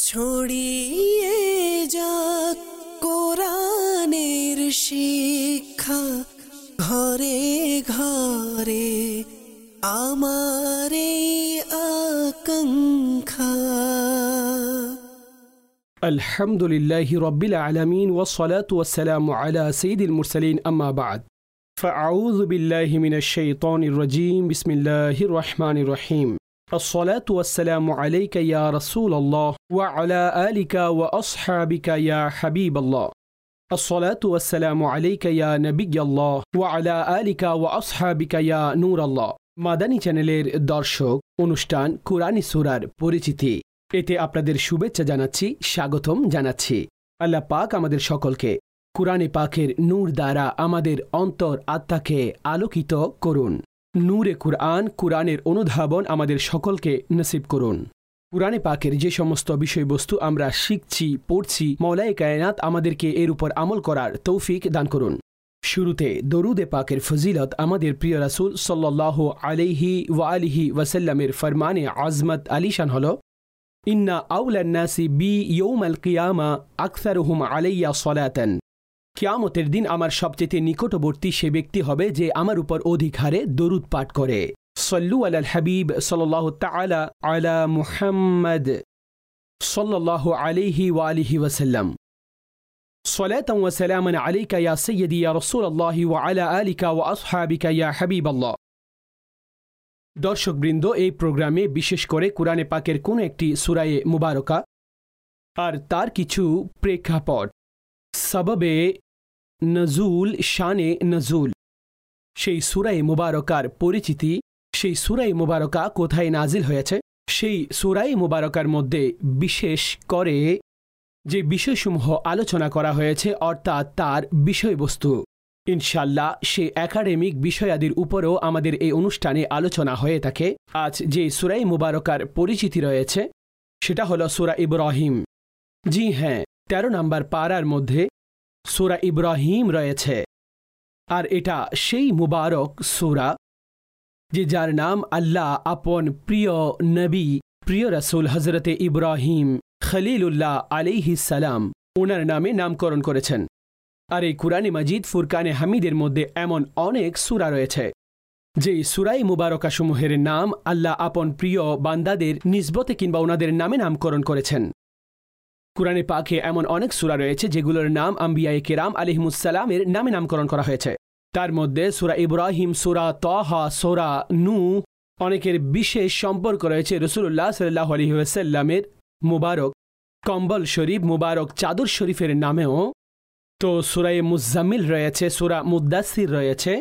ছড়িয়ে যাক কোরআনের শিক্ষা ঘরে ঘরে আমার এই আকাঙ্ক্ষা। আলহামদুলিল্লাহি রাব্বিল আলামিন ওয়াসসালাতু ওয়াসসালামু আলা সাইয়্যিদিল মুরসালিন আম্মা বা'দ। ফাআউযু বিল্লাহি মিনাশ শাইতানির রাজীম। বিসমিল্লাহির রহমানির রহিম। الصلاة والسلام عليك يا رسول الله وعلى آلك وأصحابك يا حبيب الله. الصلاة والسلام عليك يا نبي الله وعلى آلك وأصحابك يا نور الله. মাদানী চ্যানেলের দর্শক, অনুষ্ঠান কুরআনী সূরার পরিচিতি, এতে আপনাদের শুভেচ্ছা জানাচ্ছি, স্বাগতম জানাচ্ছি। আল্লাহ পাক আমাদের সকলকে কুরআনে পাকের নূর দ্বারা আমাদের অন্তর আত্মাকে আলোকিত করুন। নূরে কুরআন, কুরআনের অনুধাবন আমাদের সকলকে নসিব করুন। কুরআনে পাকের যে সমস্ত বিষয়বস্তু আমরা শিখছি, পড়ছি, মাওলায়ে কায়নাত আমাদেরকে এর উপর আমল করার তৌফিক দান করুন। শুরুতে দরুদে পাকের ফজিলত আমাদের প্রিয় রাসূল সাল্লাল্লাহু আলাইহি ওয়া আলিহি ওয়াসাল্লামের ফরমানে আজমত আলিশান হলো, ইন্না আউলান নাসি বি ইয়াউমাল কিয়ামা আকসারুহুম আলাইয়া সালাতান। কিয়ামতের দিন আমার সবচেয়ে নিকটবর্তী সে ব্যক্তি হবে যে আমার উপর অধিক হারে দরুদ পাঠ করে। সল্লু আলাল হাবিব সাল্লাল্লাহু তাআলা আলা মুহাম্মদ সাল্লাল্লাহু আলাইহি ওয়া আলিহি ওয়াসাল্লাম। সালাতান ওয়া সালামান আলাইকা ইয়া সাইয়্যিদি ইয়া রাসূলুল্লাহি ওয়া আলা আলিকা ওয়া আসহাবিকা ইয়া হাবিবাল্লাহ। দর্শকবৃন্দ, এই প্রোগ্রামে বিশেষ করে কুরআনে পাকের কোন একটি সূরায়ে মুবারকা আর তার কিছু প্রেক্ষাপট, সববে নজুল, শানে নজুল, সেই সূরায়ে মুবারকার পরিচিতি, সেই সূরায়ে মুবারকা কোথায় নাজিল হয়েছে, সেই সূরায়ে মুবারকার মধ্যে বিশেষ করে যে বিষয়সমূহ আলোচনা করা হয়েছে অর্থাৎ তার বিষয়বস্তু, ইনশাল্লাহ সে একাডেমিক বিষয়াদির উপরেও আমাদের এই অনুষ্ঠানে আলোচনা হয়ে থাকে। আজ যে সূরায়ে মুবারকার পরিচিতি রয়েছে সেটা হলো সূরা ইব্রাহিম। জি হ্যাঁ, 13 নম্বর পারার মধ্যে সূরা ইব্রাহিম রয়েছে, আর এটা সেই মুবারক সূরা যে যার নাম আল্লাহ আপন প্রিয় নবী, প্রিয় রাসূল হযরতে ইব্রাহিম খলিলুল্লাহ আলাইহিস সালাম ওনার নামে নামকরণ করেছেন। আর এই কুরআনে মাজিদ ফুরকানে হামিদের মধ্যে এমন অনেক সূরা রয়েছে যে সূরায়ে মুবারকাসমূহের নাম আল্লাহ আপন প্রিয় বান্দাদের নিসবতে কিংবা ওনাদের নামে নামকরণ করেছেন। কুরআনে পাকে এমন অনেক সূরা রয়েছে যেগুলোর নাম আম্বিয়ায়ে কেরাম আলাইহিমুস সালামের নামে নামকরণ করা হয়েছে। তার মধ্যে সূরা ইব্রাহিম, সূরা তাহা, সূরা নূহ, অনেকের বিশেষ সম্পর্ক রয়েছে রাসূলুল্লাহ সাল্লাল্লাহু আলাইহি ওয়াসাল্লামের মুবারক কম্বল শরীফ, মুবারক চাদর শরীফের নামেও। তো সূরায়ে মুজাম্মিল রয়েছে, সূরা মুদ্দাসির রয়েছে,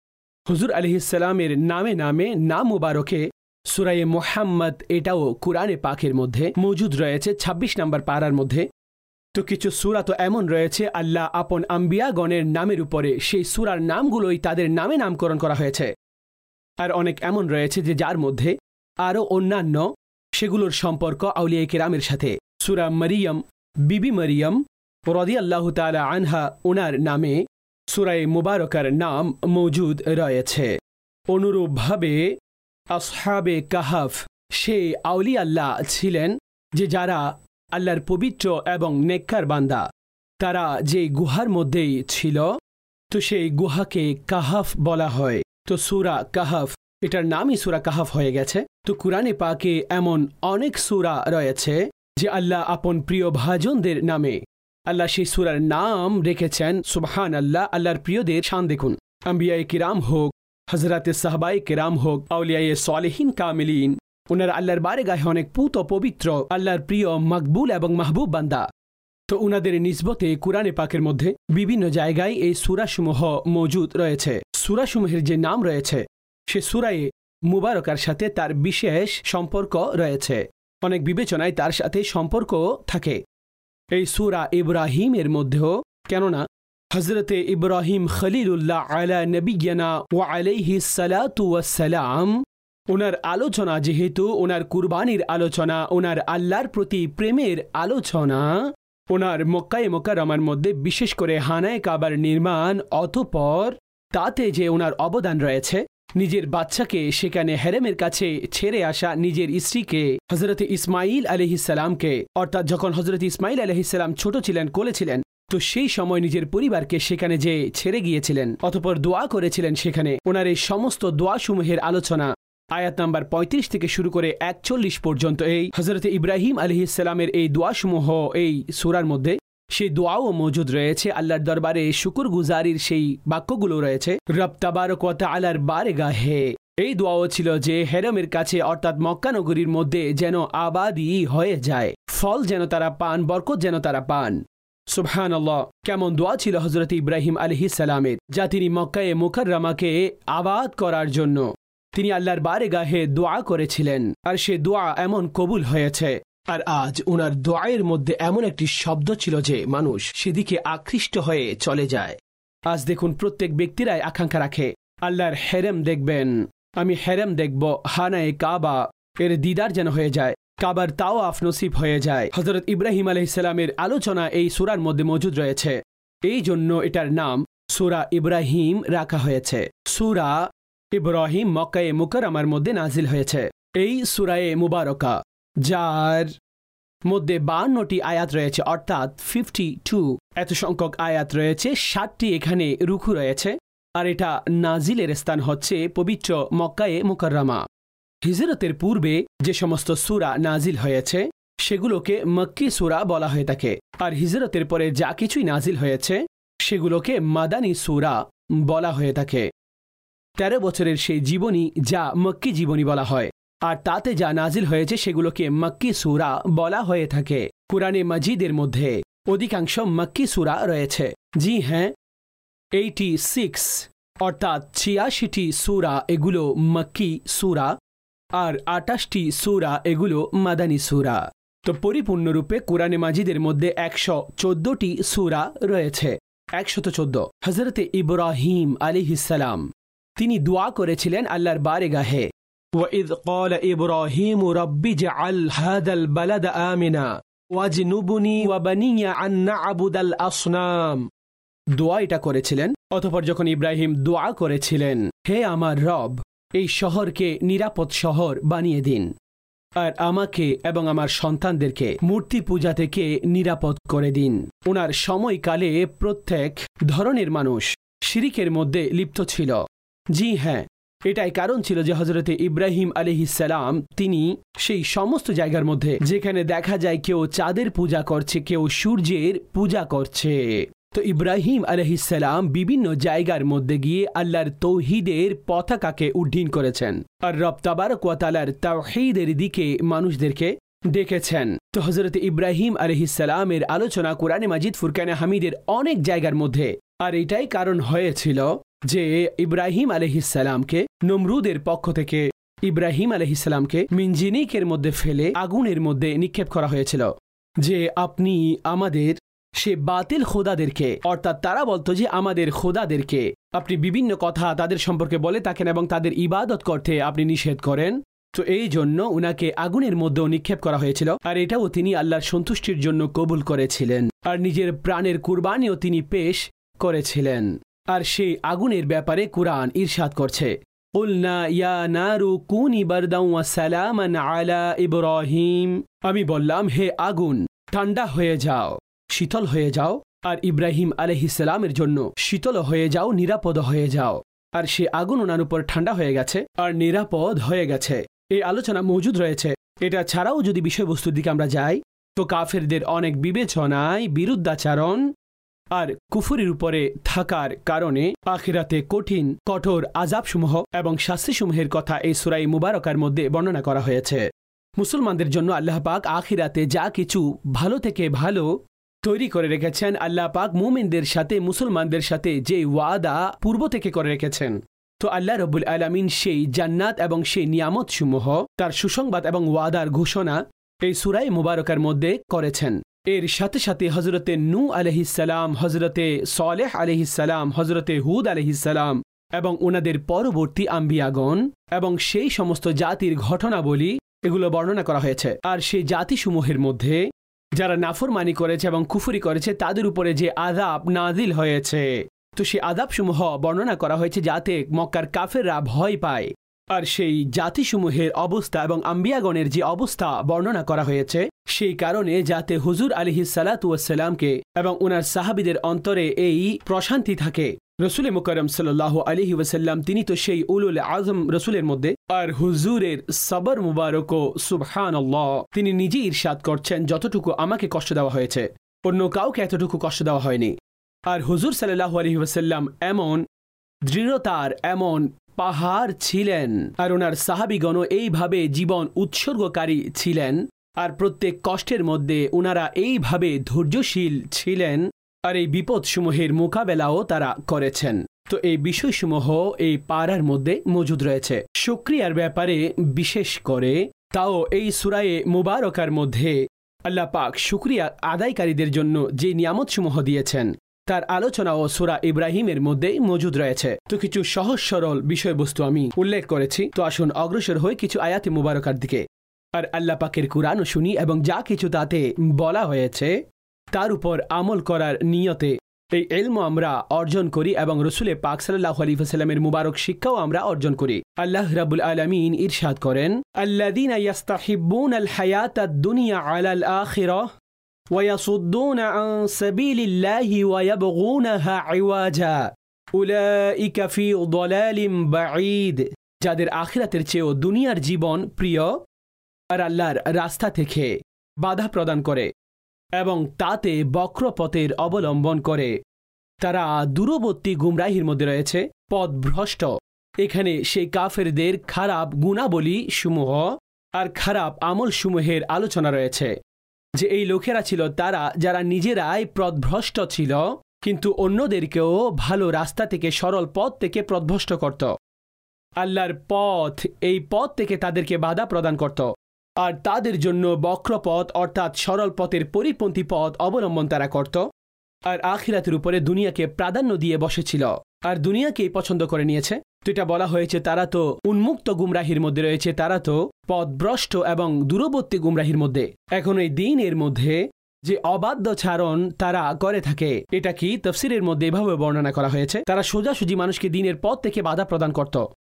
হুজুর আলাইহিস সালামের নামে নামে নাম মুবারকে সূরায়ে মুহাম্মদ, এটাও কুরআনে পাকের মধ্যে মজুদ রয়েছে 26 নম্বর পারার মধ্যে। তো কিছু সূরা তো এমন রয়েছে আল্লাহ আপন আম্বিয়াগণের নামের উপরে সেই সূরার নামগুলোই তাদের নামে নামকরণ করা হয়েছে। আর অনেক এমন রয়েছে যে যার মধ্যে আরও অন্যান্য সেগুলোর সম্পর্ক আউলিয়ায়ে কেরামের সাথে। সূরা মারিয়াম, বিবি মারিয়াম রাদিয়াল্লাহু তাআলা আনহা, ওনার নামে সূরায়ে মুবারকার নাম মজুদ রয়েছে। অনুরূপভাবে আসহাবে কাহাফ, সেই আউলিয়া আল্লাহ ছিলেন যে যারা আল্লাহর পবিত্র এবং নেককার বান্দা, তারা যে গুহার মধ্যেই ছিল, তো সেই গুহাকে কাহাফ বলা হয়। তো সূরা কাহাফ, এটার নামই সূরা কাহাফ হয়ে গেছে। তো কুরআনে পাকে এমন অনেক সূরা রয়েছে যে আল্লাহ আপন প্রিয় ভাজনদের নামে আল্লাহ সেই সূরার নাম রেখেছেন। সুবহানাল্লাহ, আল্লাহর প্রিয়দের শান দেখুন। আম্বিয়ায়ে কিরাম হোক, হযরতে সাহাবায়ে কিরাম হোক, আউলিয়ায়ে সালেহিন কামিলিন, ওনারা আল্লাহর বারেগাহে অনেক পুত পবিত্র, আল্লাহর প্রিয়, মকবুল এবং মাহবুব বান্দা। তো ওনাদের নিসবতে কুরআনে পাকের মধ্যে বিভিন্ন জায়গায় এই সূরাসমূহ মজুদ রয়েছে। সূরাসমূহের যে নাম রয়েছে সে সূরায়ে মুবারকার সাথে তার বিশেষ সম্পর্ক রয়েছে, অনেক বিবেচনায় তার সাথে সম্পর্ক থাকে। এই সূরা ইব্রাহিমের মধ্যেও, কেননা হযরতে ইব্রাহিম খলিলুল্লাহ আলা নবিয়্যিনা ওয়া আলাইহিস সালাতু ওয়াস সালাম, ওনার আলোচনা যেহেতু ওনার কুরবানির আলোচনা, ওনার আল্লাহর প্রতি প্রেমের আলোচনা, ওনার মক্কায়ে মুকাররমার মধ্যে বিশেষ করে হানায়ে কাবার নির্মাণ, অতঃপর তাতে যে ওনার অবদান রয়েছে, নিজের বাচ্চাকে সেখানে হেরেমের কাছে ছেড়ে আসা নিজের স্ত্রীকে হযরত ইসমাইল আলাইহিসসালামকে, অর্থাৎ যখন হযরত ইসমাইল আলাইহিসসালাম ছোট ছিলেন, কোলে ছিলেন, তো সেই সময় নিজের পরিবারকে সেখানে যে ছেড়ে গিয়েছিলেন, অতঃপর দোয়া করেছিলেন। সেখানে ওনার এই সমস্ত দোয়াসমূহের আলোচনা আয়াত নাম্বার ৩৫ থেকে শুরু করে ৪১ পর্যন্ত এই হযরত ইব্রাহিম আলাইহিসসালামের এই দোয়াসমূহ এই সূরার মধ্যে, সেই দোয়াও মজুদ রয়েছে। আল্লাহর দরবারে শুকরগুজারির সেই বাক্যগুলো রয়েছে। রব তাবারক ওয়া তাআলার বারগাহে এই দোয়াও ছিল যে হেরমের কাছে অর্থাৎ মক্কা নগরীর মধ্যে যেন আবাদি হয়ে যায়, ফল যেন তারা পান, বরকত যেন তারা পান। সুবহানাল্লাহ, কেমন দোয়া ছিল হযরত ইব্রাহিম আলাইহিসসালামের, যা তিনি মক্কায়ে মুকাররমাকে আবাদ করার জন্য তিনি আল্লাহর বারগাহে দোয়া করেছিলেন, আর সে দোয়া এমন কবুল হয়েছে। আর আজ ওনার দোয়ায়ের মধ্যে এমন একটি শব্দ ছিল যে মানুষ সেদিকে আকৃষ্ট হয়ে চলে যায়। আজ দেখুন, প্রত্যেক ব্যক্তিরাই আকাঙ্ক্ষা রাখে আল্লাহর হেরেম দেখবেন, আমি হেরেম দেখব, হানায়ে কাবা এর দিদার যেন হয়ে যায়, কাবার তাওয়াফ নসিব হয়ে যায়। হযরত ইব্রাহিম আলাইহিসসালামের আলোচনা এই সূরার মধ্যে মজুদ রয়েছে। এই জন্য এটার নাম সূরা ইব্রাহিম রাখা হয়েছে। সূরা ইব্রাহিম মক্কায়ে মুকাররমার মধ্যে নাজিল হয়েছে। এই সূরায়ে মুবারকা, যার মধ্যে ৫২টি আয়াত রয়েছে, অর্থাৎ 52 এত সংখ্যক আয়াত রয়েছে, 60টি এখানে রুকু রয়েছে, আর এটা নাজিলের স্থান হচ্ছে পবিত্র মক্কায়ে মুকাররমা। হিজরতের পূর্বে যে সমস্ত সূরা নাজিল হয়েছে সেগুলোকে মক্কি সূরা বলা হয়ে থাকে, আর হিজরতের পরে যা কিছুই নাজিল হয়েছে সেগুলোকে মাদানী সূরা বলা হয়ে থাকে। 13 বছরের সেই জীবনী যা মক্কি জীবনী বলা হয়, আর তাতে যা নাজিল হয়েছে সেগুলোকে মক্কি সূরা বলা হয়ে থাকে। কুরআনে মাজিদের মধ্যে অধিকাংশ মক্কি সূরা রয়েছে। জি হ্যাঁ, 86 অর্থাৎ ৮৬টি সূরা এগুলো মক্কি সূরা, আর ২৮টি সূরা এগুলো মাদানী সূরা। তো পরিপূর্ণরূপে কুরআনে মাজিদের মধ্যে ১১৪টি সূরা রয়েছে। ১১৪। হযরতে ইব্রাহিম আলাইহিসসালাম তিনি দোয়া করেছিলেন আল্লাহর বারগাহে, وَإِذْ قَالَ إِبْرَاهِيمُ رَبِّ اجْعَلْ هَذَا الْبَلَدَ آمِنًا وَاجْنُبْنِي وَبَنِيَّ أَن نَّعْبُدَ الْأَصْنَامَ। দোয়া এটা করেছিলেন। অতঃপর যখন ইব্রাহিম দোয়া করেছিলেন, হে আমার রব, এই শহরকে নিরাপদ শহর বানিয়ে দিন, আর আমাকে এবং আমার সন্তানদেরকে মূর্তি পূজা থেকে নিরাপদ করে দিন। ওনার সময়কালে প্রত্যেক ধরনের মানুষ শিরিকের মধ্যে লিপ্ত ছিল। জি হ্যাঁ, এটাই কারণ ছিল যে হযরতে ইব্রাহিম আলাইহিসসালাম তিনি সেই সমস্ত জায়গার মধ্যে যেখানে দেখা যায় কেউ চাঁদের পূজা করছে, কেউ সূর্যের পূজা করছে, তো ইব্রাহিম আলাইহিসসালাম বিভিন্ন জায়গার মধ্যে গিয়ে আল্লাহর তৌহিদের পতাকাকে উড্ডীন করেছেন, আর রব তাবারক ওয়া তাআলার তাওহীদের দিকে মানুষদেরকে ডেকেছেন। তো হযরতে ইব্রাহিম আলাইহিসসালামের আলোচনা কোরআনে মাজিদ, ফুরকানে হামিদের অনেক জায়গার মধ্যে। আর এটাই কারণ হয়েছিল যে ইব্রাহিম আলাইহিসসালামকে নমরুদের পক্ষ থেকে ইব্রাহিম আলাইহিসসালামকে মিনজিনিকের মধ্যে ফেলে আগুনের মধ্যে নিক্ষেপ করা হয়েছিল, যে আপনি আমাদের সে বাতিল খোদাদেরকে, অর্থাৎ তারা বলতো যে আমাদের খোদাদেরকে আপনি বিভিন্ন কথা তাদের সম্পর্কে বলে থাকেন এবং তাদের ইবাদত করতে আপনি নিষেধ করেন। তো এই জন্য উনাকে আগুনের মধ্যেও নিক্ষেপ করা হয়েছিল, আর এটাও তিনি আল্লাহর সন্তুষ্টির জন্য কবুল করেছিলেন, আর নিজের প্রাণের কুরবানিও তিনি পেশ করেছিলেন। আর সেই আগুনের ব্যাপারে কুরআন ইরশাদ করছে, কুলনা ইয়া নারু কুনি বারদান ওয়া সালামান আলা ইব্রাহিম। আমি বললাম, হে আগুন ঠান্ডা হয়ে যাও, শীতল হয়ে যাও, আর ইব্রাহিম আলাইহিসসালামের জন্য শীতল হয়ে যাও, নিরাপদ হয়ে যাও। আর সে আগুন ওনার উপর ঠান্ডা হয়ে গেছে আর নিরাপদ হয়ে গেছে। এই আলোচনা মজুদ রয়েছে। এটা ছাড়াও যদি বিষয়বস্তুর দিকে আমরা যাই, তো কাফেরদের অনেক বিবেচনায় বিরুদ্ধাচারণ আর কুফরির উপরে থাকার কারণে আখিরাতে কঠিন কঠোর আযাবসমূহ এবং শাস্তিসমূহের কথা এই সূরা মুবারকার মধ্যে বর্ণনা করা হয়েছে। মুসলমানদের জন্য আল্লাহ পাক আখিরাতে যা কিছু ভালো থেকে ভালো তৈরি করে রেখেছেন, আল্লাহ পাক মুমিনদের সাথে, মুসলমানদের সাথে যে ওয়াদা পূর্ব থেকে করে রেখেছেন, তো আল্লাহ রব্বুল আলামিন সেই জান্নাত এবং সেই নিয়ামতসমূহ তার সুসংবাদ এবং ওয়াদার ঘোষণা এই সূরা মুবারকার মধ্যে করেছেন। এর সাথে সাথে হযরতে নূহ আলাইহিসসালাম, হযরতে সালেহ আলাইহিসসালাম, হযরতে হুদ আলাইহিসসালাম এবং ওনাদের পরবর্তী আম্বিয়াগণ এবং সেই সমস্ত জাতির ঘটনাবলী এগুলো বর্ণনা করা হয়েছে। আর সেই জাতিসমূহের মধ্যে যারা নাফরমানি করেছে এবং কুফরি করেছে তাদের উপরে যে আযাব নাজিল হয়েছে, তো সেই আযাবসমূহ বর্ণনা করা হয়েছে যাতে মক্কার কাফেররা ভয় পায়। আর সেই জাতিসমূহের অবস্থা এবং আম্বিয়াগণের যে অবস্থা বর্ণনা করা হয়েছে সেই কারণে যাতে হুজুর আলাইহিস সালাতু ওয়াস সালামকে এবং ওনার সাহাবীদের অন্তরে এই প্রশান্তি থাকে। রসুল মুকাররম সাল্লাল্লাহু আলাইহি ওয়াসাল্লাম তিনি তো সেই উলুল আজম রসুলের মধ্যে। আর হুজুরের সবর মুবারক সুবহানাল্লাহ, তিনি নিজে ইরশাদ করছেন যতটুকু আমাকে কষ্ট দেওয়া হয়েছে অন্য কাউকে এতটুকু কষ্ট দেওয়া হয়নি। আর হুজুর সাল্লাল্লাহু আলাইহি ওয়াসাল্লাম এমন দৃঢ়তার এমন পাহাড় ছিলেন আর ওনার সাহাবীগণও এইভাবে জীবন উৎসর্গকারী ছিলেন আর প্রত্যেক কষ্টের মধ্যে ওনারা এইভাবে ধৈর্যশীল ছিলেন আর এই বিপদসমূহের মোকাবেলাও তারা করেছেন। তো এই বিষয়সমূহ এই পারার মধ্যে মজুদ রয়েছে। শুকরিয়ার ব্যাপারে বিশেষ করে তাও এই সূরায়ে মুবারকার মধ্যে আল্লাহ পাক শুকরিয়া আদায়কারীদের জন্য যে নিয়ামতসমূহ দিয়েছেন তার আলোচনাও সূরা ইব্রাহিমের মধ্যে মজুদ রয়েছে। তো কিছু সহজ সরল বিষয়বস্তু আমি উল্লেখ করেছি। তো আসুন অগ্রসর হয়ে কিছু আয়াতে মুবারকার দিকে আর আল্লাহ পাকের কুরআনও শুনি এবং যা কিছু তাতে বলা হয়েছে তার উপর আমল করার নিয়তে এই ইলম আমরা অর্জন করি এবং রসুল পাক সাল্লাল্লাহু আলাইহি ওয়াসাল্লামের মুবারক শিক্ষাও আমরা অর্জন করি। আল্লাহ রাব্বুল আলামিন ইরশাদ করেন, আল্লাযীনা ইস্তাহিব্বুনাল হায়াতাদ দুনিয়া আলাল আখিরাহ ওয়া ইয়াসুদ্দুনা আন সাবিলিল্লাহি ওয়া ইয়াবগুনাহা ইওয়াজা উলাইকা ফি দালালিম বাঈদ। যাদের আখিরাতের চেয়েও দুনিয়ার জীবন প্রিয় আর আল্লাহর রাস্তা থেকে বাধা প্রদান করে এবং তাতে বক্রপথের অবলম্বন করে তারা দূরবর্তী গুমরাহির মধ্যে রয়েছে, পথভ্রষ্ট। এখানে সেই কাফেরদের খারাপ গুণাবলী সমূহ আর খারাপ আমল সমূহের আলোচনা রয়েছে যে এই লোকেরা ছিল তারা যারা নিজেরাই পথভ্রষ্ট ছিল কিন্তু অন্যদেরকেও ভালো রাস্তা থেকে সরল পথ থেকে পথভ্রষ্ট করত। আল্লাহর পথ এই পথ থেকে তাদেরকে বাধা প্রদান করত আর তাদের জন্য বক্রপথ অর্থাৎ সরল পথের পরিপন্থী পথ অবলম্বন তারা করত আর আখিরাতের উপরে দুনিয়াকে প্রাধান্য দিয়ে বসেছিল আর দুনিয়াকেই পছন্দ করে নিয়েছে। তো এটা বলা হয়েছে তারা তো উন্মুক্ত গুমরাহির মধ্যে রয়েছে, তারা তো পথভ্রষ্ট এবং দূরবর্তী গুমরাহির মধ্যে। এখন এই দ্বীনের মধ্যে যে অবাধ্যচারণ তারা করে থাকে এটা কি তাফসীরের মধ্যে এভাবে বর্ণনা করা হয়েছে তারা সোজাসুজি মানুষকে দ্বীনের পথ থেকে বাধা প্রদান করত।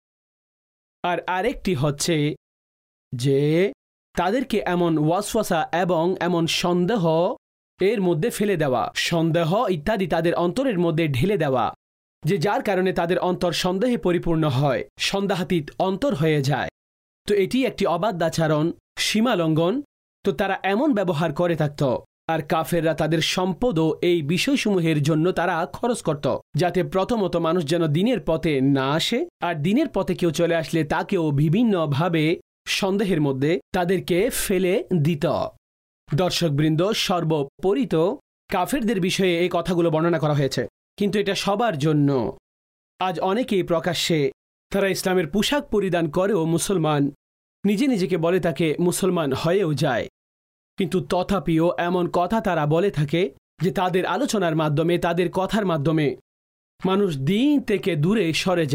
আর আরেকটি হচ্ছে যে তাদেরকে এমন ওয়াসওয়াসা এবং এমন সন্দেহ এর মধ্যে ফেলে দেওয়া, সন্দেহ ইত্যাদি তাদের অন্তরের মধ্যে ঢেলে দেওয়া যে যার কারণে তাদের অন্তর সন্দেহে পরিপূর্ণ হয়, সন্দেহাতীত অন্তর হয়ে যায়। তো এটি একটি অবাধ্যাচরণ, সীমালঙ্ঘন। তো তারা এমন ব্যবহার করে থাকত আর কাফেররা তাদের সম্পদও এই বিষয়সমূহের জন্য তারা খরচ করত যাতে প্রথমত মানুষ যেন দ্বীনের পথে না আসে আর দ্বীনের পথে কেউ চলে আসলে তাকেও বিভিন্নভাবে সন্দেহের মধ্যে তাদেরকে ফেলে দিত। দর্শকবৃন্দ, সর্বোপরি তো কাফেরদের বিষয়ে এই কথাগুলো বর্ণনা করা হয়েছে কিন্তু এটা সবার জন্য। আজ অনেকেই প্রকাশ্যে তারা ইসলামের পোশাক পরিধান করেও মুসলমান নিজে নিজেকে বলে তাকে মুসলমান হয়েও যায় কিন্তু তথাপিও এমন কথা তারা বলে থাকে যে তাদের আলোচনার মাধ্যমে তাদের কথার মাধ্যমে মানুষ দ্বীন থেকে দূরে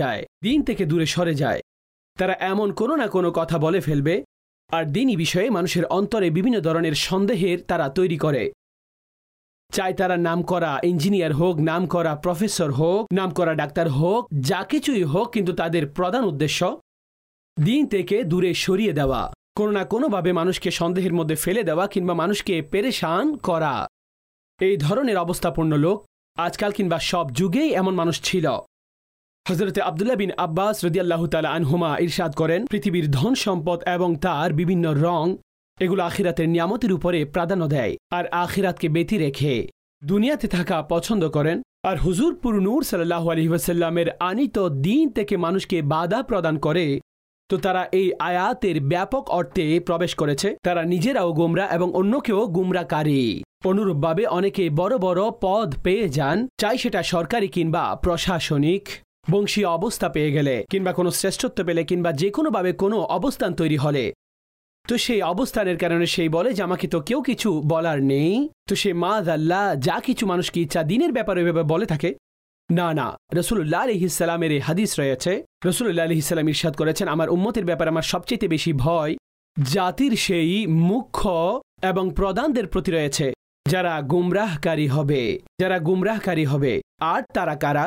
সরে যায়। তারা এমন কোনো না কোনো কথা বলে ফেলবে আর দ্বীনি বিষয়ে মানুষের অন্তরে বিভিন্ন ধরনের সন্দেহের তারা তৈরি করে। চাই তারা নাম করা ইঞ্জিনিয়ার হোক, নাম করা প্রফেসর হোক, নাম করা ডাক্তার হোক, যা কিছুই হোক, কিন্তু তাদের প্রধান উদ্দেশ্য দ্বীন থেকে দূরে সরিয়ে দেওয়া, কোনো না কোনোভাবে মানুষকে সন্দেহের মধ্যে ফেলে দেওয়া কিংবা মানুষকে পেরেশান করা। এই ধরনের অবস্থাপূর্ণ লোক আজকাল কিংবা সব যুগেই এমন মানুষ ছিল। হযরত আব্দুল্লাহ বিন আব্বাস রাদিয়াল্লাহু তাআলা আনহুমা ইরশাদ করেন, পৃথিবীর ধন সম্পদ এবং তার বিভিন্ন রং এগুলো আখিরাতের নিয়ামতের উপরে প্রাধান্য দেয় আর আখিরাতকে ব্যতি রেখে দুনিয়াতে থাকা পছন্দ করেন। আর হুজুর পুরো নূর সাল্লাল্লাহু আলাইহি ওয়াসাল্লামের আনিত দ্বীন থেকে মানুষকে বাধা প্রদান করে। তো তারা এই আয়াতের ব্যাপক অর্থে প্রবেশ করেছে। তারা নিজেরাও গোমরা এবং অন্যকেও গুমরাকারী। অনুরূপভাবে অনেকে বড় বড় পদ পেয়ে যান, চাই সেটা সরকারি কিংবা প্রশাসনিক, বংশীয় অবস্থা পেয়ে গেলে কিংবা কোনো শ্রেষ্ঠত্ব পেলে কিংবা যে কোনোভাবে কোনো অবস্থান তৈরি হলে তো সেই অবস্থানের কারণে সেই বলে যে আমাকে তো কেউ কিছু বলার নেই। তো সে মাযআল্লাহ যা কিছু মানুষকে ইচ্ছা দ্বীনের ব্যাপারে বলে থাকে। না, রাসূলুল্লাহ আলাইহিস সালামের এই হাদিস রয়েছে। রাসূলুল্লাহ আলাইহিস সালাম ইরশাদ করেছেন, আমার উম্মতের ব্যাপারে আমার সবচেয়ে বেশি ভয় জাতির সেই মুখ্য এবং প্রধানদের প্রতি রয়েছে যারা গুমরাহকারী হবে। আর তারা কারা?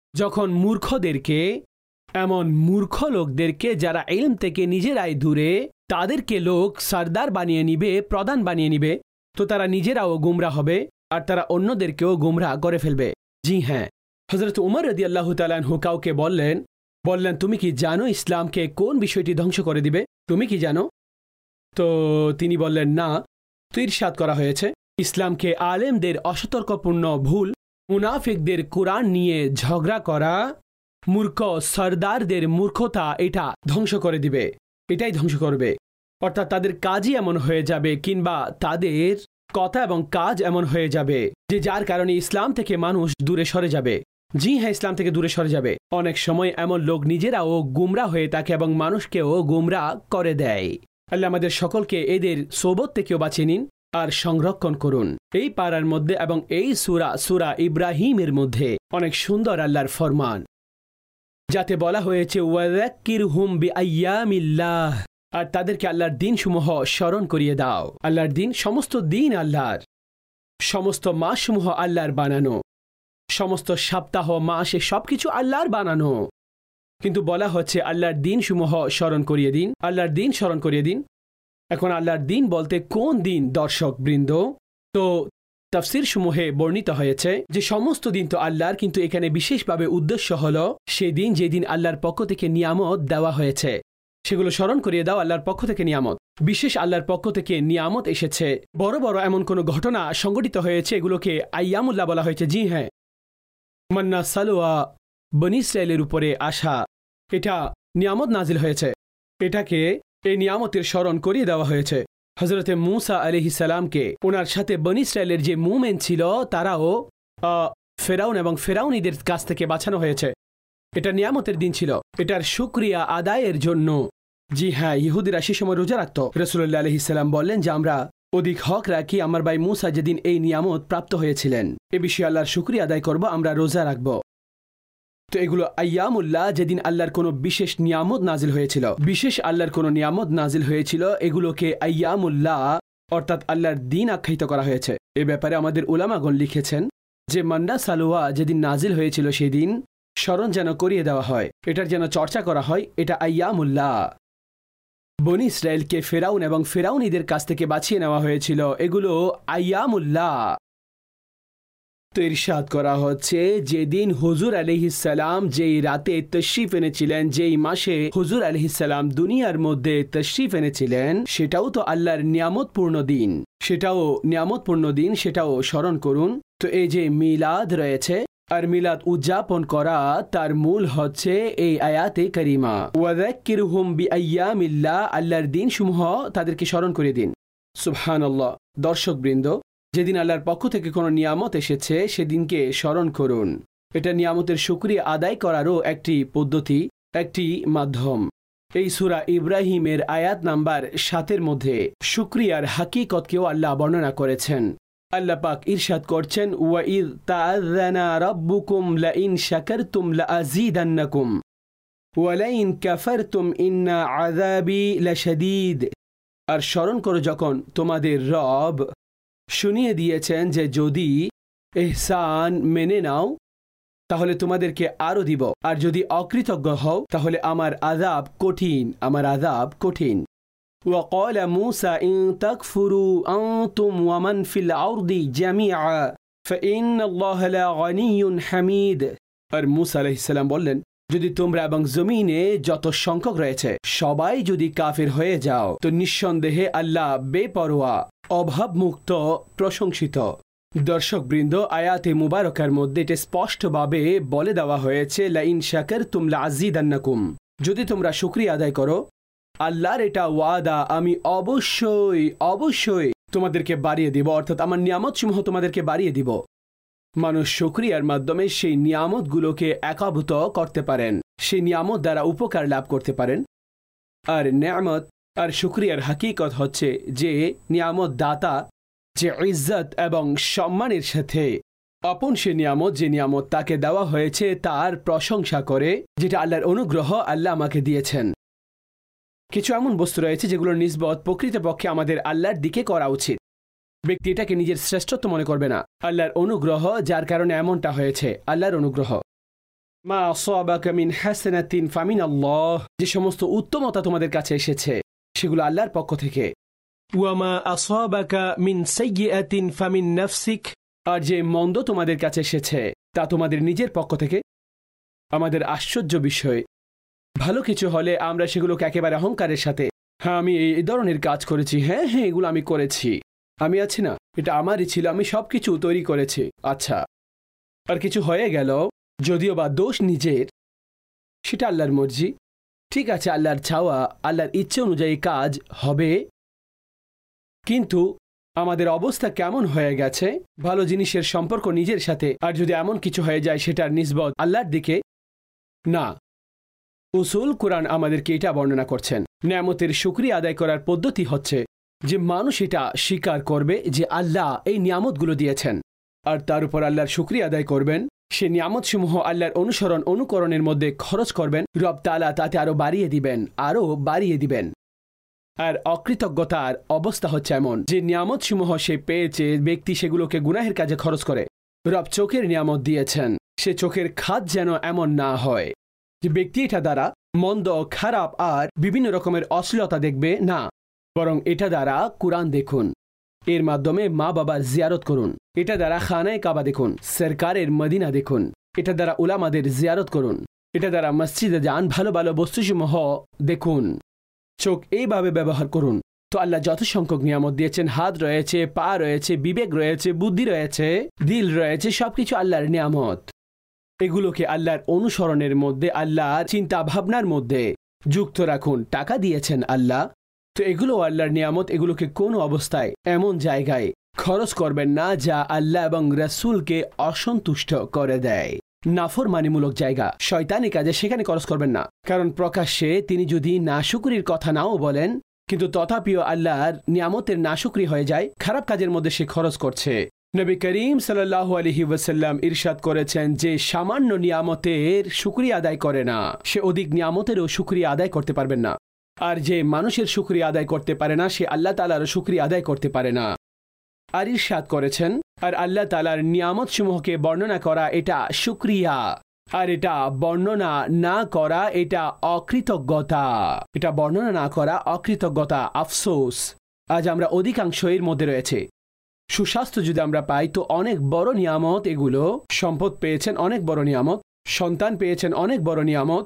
যখন মূর্খদেরকে, এমন মূর্খ লোকদেরকে যারা ইলম থেকে নিজেরাই দূরে, তাদেরকে লোক সরদার বানিয়ে নিবে, প্রধান বানিয়ে নিবে, তো তারা নিজেরাও গুমরা হবে আর তারা অন্যদেরকেও গুমরা করে ফেলবে। জি হ্যাঁ, হযরত উমর রাদিয়াল্লাহু তাআলা আনহু কাউকে বললেন, তুমি কি জানো ইসলামকে কোন বিষয়টি ধ্বংস করে দিবে? তুমি কি জানো? তো তিনি বললেন, না। তো ইরশাদ করা হয়েছে, ইসলামকে আলেমদের অসতর্কপূর্ণ ভুল, মুনাফিকদের কোরআন নিয়ে ঝগড়া করা, মূর্খ সরদারদের মূর্খতা এটা ধ্বংস করে দিবে, এটাই ধ্বংস করবে। অর্থাৎ তাদের কাজই এমন হয়ে যাবে, কিংবা তাদের কথা এবং কাজ এমন হয়ে যাবে যে যার কারণে ইসলাম থেকে মানুষ দূরে সরে যাবে। জি হ্যাঁ, ইসলাম থেকে দূরে সরে যাবে। অনেক সময় এমন লোক নিজেরাও গুমরা হয়ে থাকে এবং মানুষকেও গুমরা করে দেয়। আল্লাহ আমাদের সকলকে এদের সোবত থেকেও বাঁচিয়ে নিন আর সংরক্ষণ করুন। এই পারার মধ্যে এবং এই সূরা ইব্রাহিমের মধ্যে অনেক সুন্দর আল্লাহর ফরমান, যাতে বলা হয়েছে ওয়াযাক্কিরহুম বিআইয়ামিল্লাহ, আর তাদেরকে আল্লাহর দিনসমূহ স্মরণ করিয়ে দাও। আল্লাহর দিন, সমস্ত দিন আল্লাহর, সমস্ত মাসসমূহ আল্লাহর বানানো, সমস্ত সপ্তাহ মাস সবকিছু আল্লাহর বানানো, কিন্তু বলা হচ্ছে আল্লাহর দিনসমূহ স্মরণ করিয়ে দিন, আল্লাহর দিন স্মরণ করিয়ে দিন। এখন আল্লাহর দিন বলতে কোন দিন, দর্শক বৃন্দ? তো তাফসীর সমূহে বর্ণিত হয়েছে যে সমস্ত দিন তো আল্লাহর, কিন্তু এখানে বিশেষভাবে উদ্দেশ্য হল সেই দিন যেদিন আল্লাহর পক্ষ থেকে নিয়ামত দেওয়া হয়েছে, সেগুলো স্মরণ করিয়ে দাও। আল্লাহর পক্ষ থেকে নিয়ামত, বিশেষ আল্লাহর পক্ষ থেকে নিয়ামত এসেছে, বড় বড় এমন কোনো ঘটনা সংঘটিত হয়েছে, এগুলোকে আইয়ামুল্লাহ বলা হয়েছে। জি হ্যাঁ, মান্না সালোয়া, বনী ইসরাইলের উপরে আসা, এটা নিয়ামত নাজিল হয়েছে, এটাকে এই নিয়ামতের স্মরণ করিয়ে দেওয়া হয়েছে। হযরতে মূসা আলাইহিস সালামকে ওনার সাথে বনী ইসরাইলের যে মুমিন ছিল তারাও ফেরাউন এবং ফেরাউনিদের কাছ থেকে বাঁচানো হয়েছে। এটা নিয়ামতের দিন ছিল, এটার শুকরিয়া আদায়ের জন্য। জি হ্যাঁ, ইহুদিরা সে সময় রোজা রাখত। রাসূলুল্লাহ আলাইহিস সালাম বললেন যে আমরা অধিক হক রাখি আমার ভাই মূসা যেদিন এই নিয়ামত প্রাপ্ত হয়েছিলেন, এ বিষয়ে আল্লাহর শুকরিয়া আদায় করব, আমরা রোজা রাখব। তো এগুলো আইয়ামুল্লাহ, যেদিন আল্লাহর কোনো বিশেষ নিয়ামত নাজিল হয়েছিল, বিশেষ আল্লাহর কোনো নিয়ামত নাজিল হয়েছিল, এগুলোকে আইয়ামুল্লাহ অর্থাৎ আল্লাহর দিন আখ্যায়িত করা হয়েছে। এ ব্যাপারে আমাদের উলামাগণ লিখেছেন যে মান্না সালোয়া যেদিন নাজিল হয়েছিল সেদিন স্মরণ যেন করিয়ে দেওয়া হয়, এটার যেন চর্চা করা হয়, এটা আইয়ামুল্লাহ। বনী ইসরায়েলকে ফেরাউন এবং ফেরাউনিদের কাছ থেকে বাঁচিয়ে নেওয়া হয়েছিল, এগুলো আইয়ামুল্লাহ। তো ইরশাদ করা হচ্ছে যেদিন হুজুর আলাইহিস সালাম যেই রাতে তশরিফ এনেছিলেন, যেই মাসে হুজুর আলাইহিস সালাম দুনিয়ার মধ্যে তশরিফ এনেছিলেন, সেটাও তো আল্লাহর নিয়ামতপূর্ণ দিন, সেটাও নিয়ামতপূর্ণ দিন, সেটাও স্মরণ করুন। তো এই যে মিলাদ রয়েছে, আর মিলাদ উদযাপন করা তার মূল হচ্ছে এই আয়াতে কারিমা, ওয়াযাক্কিরহুম বিআইয়ামিল্লাহ, আল্লাহর দিন সমূহ তাদেরকে স্মরণ করে দিন। সুবহানাল্লাহ। দর্শকবৃন্দ, যেদিন আল্লাহর পক্ষ থেকে কোনো নিয়ামত এসেছে সেদিনকে স্মরণ করুন। এটা নিয়ামতের শুকরিয়া আদায় করারও একটি পদ্ধতি, একটি মাধ্যম। এই সূরা ইব্রাহিমের আয়াত নাম্বার 7 মধ্যে শুকরিয়ার হাকিকতকেও আল্লাহ বর্ণনা করেছেন। আল্লাহ পাক ইরশাদ করছেন, ওয়াইদ তাআযানা রাব্বুকুম লাইন শাকারতুম লাআযীদান্নাকুম ওয়া লাইন কাফারতুম ইন্না আযাবি লাশাদীদ। আর স্মরণ করো যখন তোমাদের রব শুনিয়ে দিয়েছেন যে যদি ইহসান মেনে নাও তাহলে তোমাদেরকে আরো দিব, আর যদি অকৃতজ্ঞ হও তাহলে আমার আযাব কঠিন, আমার আযাব কঠিন। وقال موسى إن تكفروا أنتم ومن في الأرض جميعا فإن الله لغني حميد। আর মূসা আলাইহিস সালাম বললেন, যদি তোমরা এবং জমিনে যত সংখ্যক রয়েছে সবাই যদি কাফির হয়ে যাও তো নিঃসন্দেহে আল্লাহ বেপরোয়া, অভাবমুক্ত, প্রশংসিত। দর্শকবৃন্দ, আয়াতে মুবারকার মধ্যে এটা স্পষ্টভাবে বলে দেওয়া হয়েছে, লাইন শাকারতুম লাআযীদান্নাকুম, যদি তোমরা শুকরিয়া আদায় করো, আল্লাহর এটা ওয়াদা, আমি অবশ্যই অবশ্যই তোমাদেরকে বাড়িয়ে দিব, অর্থাৎ আমার নিয়ামতসমূহ তোমাদেরকে বাড়িয়ে দিব। মানুষ শুকরিয়ার মাধ্যমে সেই নিয়ামতগুলোকে একীভূত করতে পারেন, সেই নিয়ামত দ্বারা উপকার লাভ করতে পারেন। আর নিয়ামত আর শুকরিয়ার হাকিকত হচ্ছে যে নিয়ামত দাতা যে ইজ্জত এবং সম্মানের সাথে আপন সে নিয়ামত, যে নিয়ামত তাকে দেওয়া হয়েছে তার প্রশংসা করে, যেটা আল্লাহর অনুগ্রহ, আল্লাহ আমাকে দিয়েছেন। কিছু এমন বস্তু রয়েছে যেগুলোর নিসবত প্রকৃতপক্ষে আমাদের আল্লাহর দিকে করা উচিত। ব্যক্তি এটাকে নিজের শ্রেষ্ঠত্ব মনে করবে না, আল্লাহর অনুগ্রহ যার কারণে এমনটা হয়েছে, আল্লাহর অনুগ্রহ। মা আসাবাকা মিন হাসানাতিন ফামিন আল্লাহ, যে সমস্ত উত্তমতা তোমাদের কাছে এসেছে সেগুলো আল্লাহর পক্ষ থেকে। ওয়া মা আসাবাকা মিন সাইয়্যাতিন ফামিন নাফসিক, আর যে মন্দ তোমাদের কাছে এসেছে তা তোমাদের নিজের পক্ষ থেকে। আমাদের আশ্চর্য বিষয়, ভালো কিছু হলে আমরা সেগুলোকে একেবারে অহংকারের সাথে, হ্যাঁ আমি এই ধরনের কাজ করেছি, হ্যাঁ হ্যাঁ এগুলো আমি করেছি, আমি আছি না, এটা আমারই ছিল, আমি সব কিছু তৈরি করেছি। আচ্ছা, আর কিছু হয়ে গেল, যদিও বা দোষ নিজের, সেটা আল্লাহর মর্জি, ঠিক আছে, আল্লাহর চাওয়া, আল্লাহর ইচ্ছে অনুযায়ী কাজ হবে। কিন্তু আমাদের অবস্থা কেমন হয়ে গেছে, ভালো জিনিসের সম্পর্ক নিজের সাথে, আর যদি এমন কিছু হয়ে যায় সেটার নিসবত আল্লাহর দিকে না। উসুল কুরআন আমাদেরকে এটা বর্ণনা করছেন, নিয়ামতের শুকরিয়া আদায় করার পদ্ধতি হচ্ছে যে মানুষ এটা স্বীকার করবে যে আল্লাহ এই নিয়ামতগুলো দিয়েছেন, আর তার উপর আল্লাহর শুকরিয়া আদায় করবেন, সে নিয়ামতসমূহ আল্লাহর অনুসরণ অনুকরণের মধ্যে খরচ করবেন, রব তাআলা তাতে আরও বাড়িয়ে দিবেন। আর অকৃতজ্ঞতার অবস্থা হচ্ছে এমন যে নিয়ামতসমূহ সে পেয়েছে, ব্যক্তি সেগুলোকে গুনাহের কাজে খরচ করে। রব চোখের নিয়ামত দিয়েছেন, সে চোখের খাত যেন এমন না হয় যে ব্যক্তি এটা দ্বারা মন্দ, খারাপ আর বিভিন্ন রকমের অশ্লীলতা দেখবে না, বরং এটা দ্বারা কুরআন দেখুন, এর মাধ্যমে মা বাবার জিয়ারত করুন, এটা দ্বারা খানায়ে কাবা দেখুন, সরকারের মদিনা দেখুন, এটা দ্বারা উলামাদের জিয়ারত করুন, এটা দ্বারা মসজিদে যান, ভালো ভালো বস্তুসমূহ দেখুন, চোখ এইভাবে ব্যবহার করুন। তো আল্লাহ যত সংখ্যক নিয়ামত দিয়েছেন, হাত রয়েছে, পা রয়েছে, বিবেক রয়েছে, বুদ্ধি রয়েছে, দিল রয়েছে, সবকিছু আল্লাহর নিয়ামত। এগুলোকে আল্লাহর অনুসরণের মধ্যে, আল্লাহর চিন্তা ভাবনার মধ্যে যুক্ত রাখুন। টাকা দিয়েছেন আল্লাহ, তো এগুলো আল্লাহর নিয়ামত, এগুলোকে কোনো অবস্থায় এমন জায়গায় খরচ করবেন না যা আল্লাহ এবং রাসূলকে অসন্তুষ্ট করে দেয়। নাফরমানিমূলক জায়গা, শয়তানি কাজে সেখানে খরচ করবেন না, কারণ প্রকাশ্যে তিনি যদি নাশুকরির কথা নাও বলেন, কিন্তু তথাপিও আল্লাহর নিয়ামতের নাশুকরি হয়ে যায়, খারাপ কাজের মধ্যে সে খরচ করছে। নবী করিম সাল্লাল্লাহু আলাইহি ওয়াসাল্লাম ইরশাদ করেছেন যে সামান্য নিয়ামতের শুকরিয়া আদায় করে না, সে অধিক নিয়ামতেরও শুকরিয়া আদায় করতে পারবেন না। আর যে মানুষের শুকরিয়া আদায় করতে পারে না, সে আল্লাহ তাআলারও শুকরিয়া আদায় করতে পারে না। আর ইরশাদ করেছেন, আর আল্লাহ তাআলার নিয়ামত সমূহকে বর্ণনা করা এটা শুকরিয়া, আর এটা বর্ণনা না করা এটা অকৃতজ্ঞতা, এটা বর্ণনা না করা অকৃতজ্ঞতা, আফসোস। আজ আমরা অধিকাংশ এর মধ্যে রয়েছে। সুস্বাস্থ্য যদি আমরা পাই তো অনেক বড় নিয়ামত, এগুলো সম্পদ পেয়েছেন অনেক বড় নিয়ামত, সন্তান পেয়েছেন অনেক বড় নিয়ামত।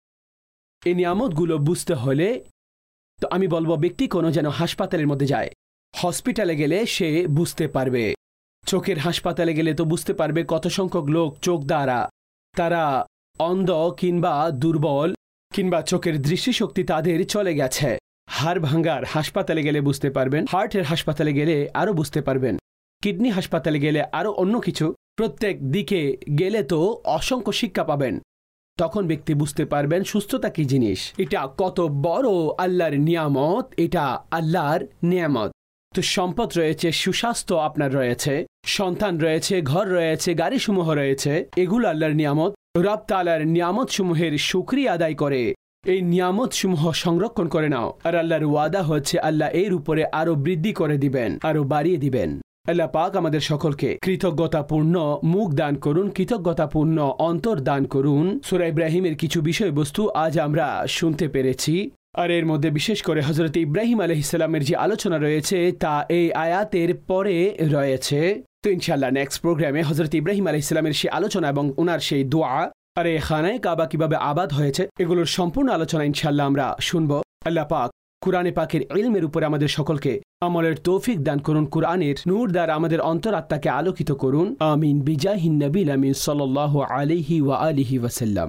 এই নিয়ামতগুলো বুঝতে হলে তো আমি বলবো ব্যক্তি কোনো যেন হাসপাতালের মধ্যে যায়, হসপিটালে গেলে সে বুঝতে পারবে, চোখের হাসপাতালে গেলে তো বুঝতে পারবে কত সংখ্যক লোক চোখ দ্বারা তারা অন্ধ কিংবা দুর্বল, কিংবা চোখের দৃষ্টিশক্তি তাদের চলে গেছে। হাড় ভাঙ্গার হাসপাতালে গেলে বুঝতে পারবেন, হার্টের হাসপাতালে গেলে আরও বুঝতে পারবেন, কিডনি হাসপাতালে গেলে আরও অন্য কিছু, প্রত্যেক দিকে গেলে তো অসংখ্য শিক্ষা পাবেন। তখন ব্যক্তি বুঝতে পারবেন সুস্থতা কি জিনিস, এটা কত বড় আল্লাহর নিয়ামত, এটা আল্লাহর নিয়ামত। তো সম্পদ রয়েছে, সুস্বাস্থ্য আপনার রয়েছে, সন্তান রয়েছে, ঘর রয়েছে, গাড়িসমূহ রয়েছে, এগুলো আল্লাহর নিয়ামত। রব তাআলার নিয়ামত সমূহের শুকরিয়া আদায় করে এই নিয়ামত সমূহ সংরক্ষণ করে নাও, আর আল্লাহর ওয়াদা হচ্ছে আল্লাহ এর উপরে আরো বৃদ্ধি করে দিবেন, আরো বাড়িয়ে দিবেন। আল্লাহ পাক আমাদের সকলকে কৃতজ্ঞতাপূর্ণ মুখ দান করুন, কৃতজ্ঞতাপূর্ণ অন্তর দান করুন। সূরা ইব্রাহিমের কিছু বিষয়বস্তু আজ আমরা শুনতে পেরেছি, আর এর মধ্যে বিশেষ করে হযরত ইব্রাহিম আলাইহিস সালামের যে আলোচনা রয়েছে তা এই আয়াতের পরে রয়েছে। তো ইনশাআল্লাহ নেক্সট প্রোগ্রামে হযরত ইব্রাহিম আলাইহিস সালামের সেই আলোচনা এবং ওনার সেই দোয়া, আর এই খানায়ে কাবা কিভাবে আবাদ হয়েছে, এগুলোর সম্পূর্ণ আলোচনা ইনশাআল্লাহ আমরা শুনব। আল্লাহ পাক কুরআনে পাকের ইলমের উপরে আমাদের সকলকে আমলের তৌফিক দান করুন, কুরআনের নূর দ্বারা আমাদের অন্তরাত্মাকে আলোকিত করুন। আমিন বিজাহিন নবীল আমিন সাল্লাল্লাহু আলাইহি ওয়া আলিহি ওয়াসাল্লাম।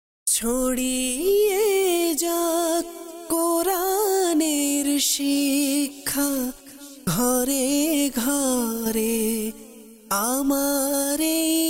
ছড়িয়ে যাক কোরআনের শিক্ষা, ঘরে ঘরে আমার এই